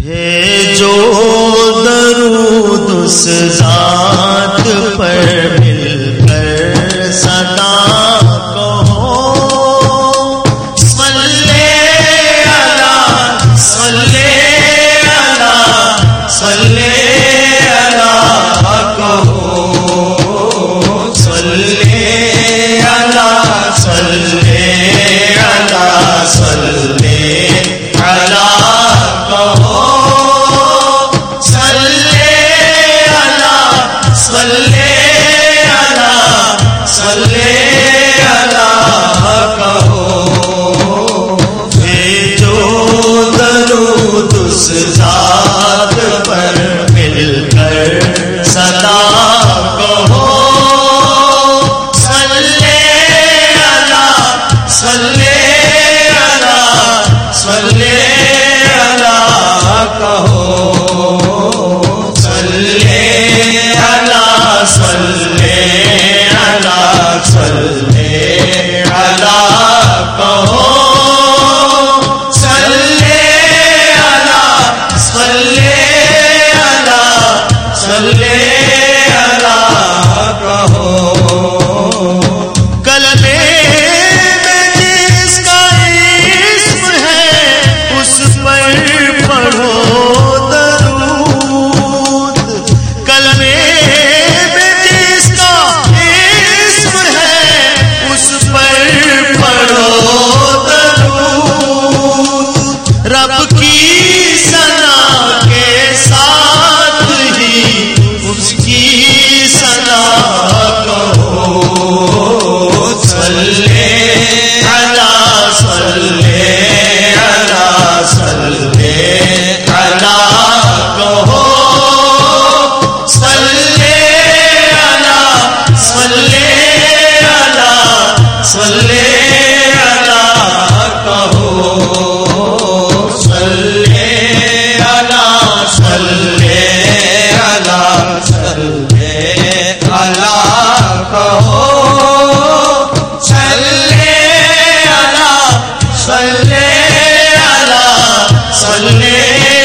بھیجو درود اس ذات پر مل کر صدا کہو صلی علی صلی علی صلی علی کہو صلی علی صلی علی صلی علی کہو ذات پر مل کر صدا کہو صلی علی صلی علی صلی علی کہو صلی علی صلی علی صلی علی کہو کلمے میں جس کا اسم ہے اس پر پڑھو درود کلمے میں جس کا اسم ہے اس پر پڑھو درود رب کی ثنا کے ساتھ ہی اس کی ثنا صلی علی صلی علی صلی علی کہو صلی علی صلی علی صلی علی کہو صلی علی صلی علی صلی علی کہو صلی علی صلی